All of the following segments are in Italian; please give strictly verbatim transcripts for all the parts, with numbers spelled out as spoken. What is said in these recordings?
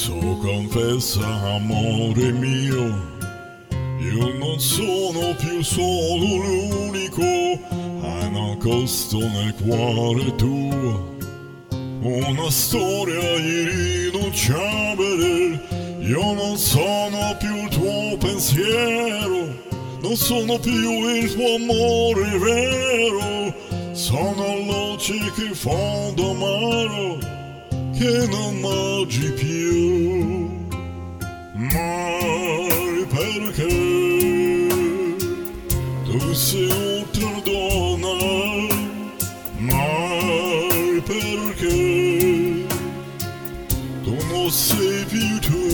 So confessa, amore mio, io non sono più solo l'unico a nascosto nel cuore tuo. Una storia irrinunciabile, io non sono più il tuo pensiero, non sono più il tuo amore vero, sono luci che in fondo amaro, che non mangi più. Mai perché tu sei un'altra donna, mai perché tu non sei più tu,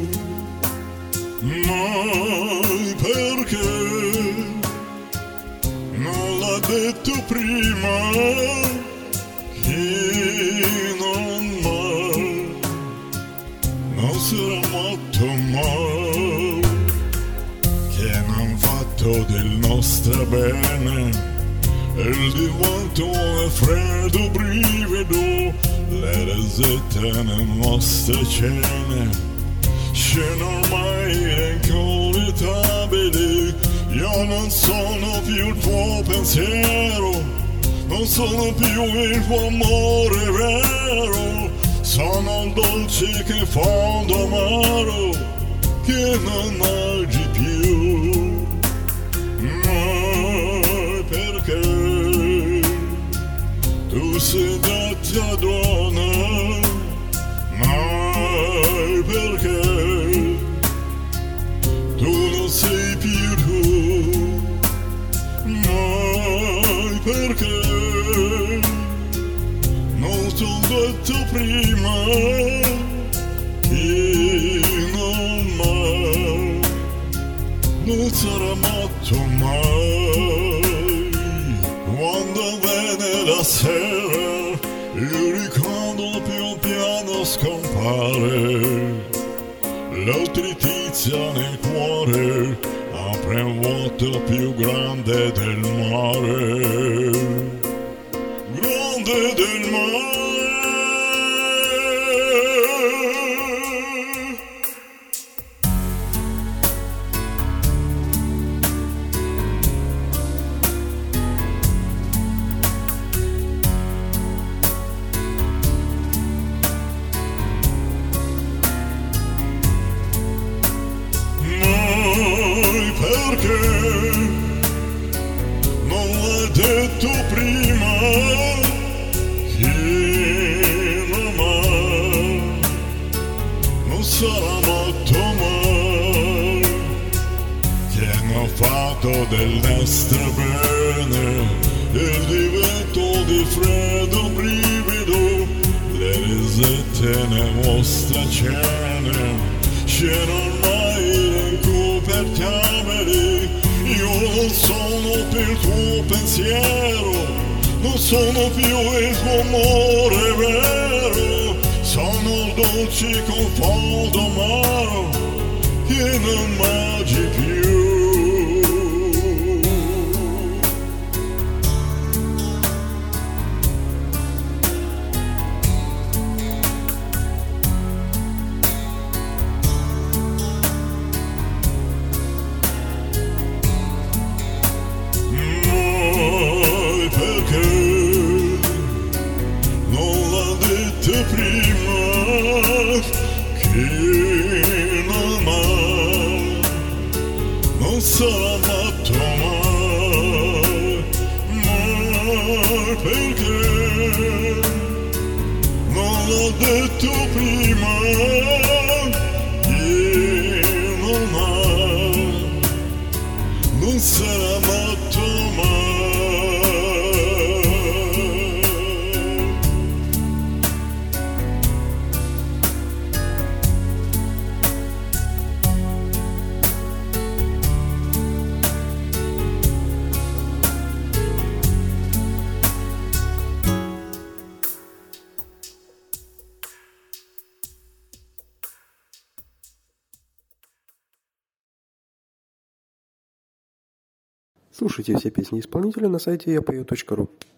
mai perché non l'ha detto prima che non mai, non sarà matto mai, che non fatto del nostro bene, il divento è freddo brivido, le risate nelle nostre cene, scene ormai inconfutabili. Io non sono più il tuo pensiero, non sono più il tuo amore vero, sono il dolce che in fondo amaro, che non mangi più. Mai perché tu sei data donna, mai perché tu non sei più tu, mai perché non t'ho detto prima che non mai, non sarà matto mai. Quando viene la sera il ricordo più piano scompare, l'altra tizia nel cuore apre un vuoto più grande del mare, grande del mare. Perché non l'hai detto prima che non mai, non sarà matto mai, che hanno fatto del nostro bene il divento di freddo brivido, le risate nelle vostre cene, scene ormai incopertabili. Io non sono più il tuo pensiero, non sono più il tuo amore vero, sono dolci con fondo amaro, che non mangi più. Prima che non mai, non sarà matto mai, mai perché non l'ho detto prima che non mai, non sarà matto mai. Слушайте все песни исполнителя на сайте я пою точка ру.